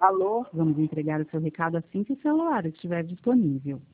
Alô? Vamos entregar o seu recado assim que o celular estiver disponível.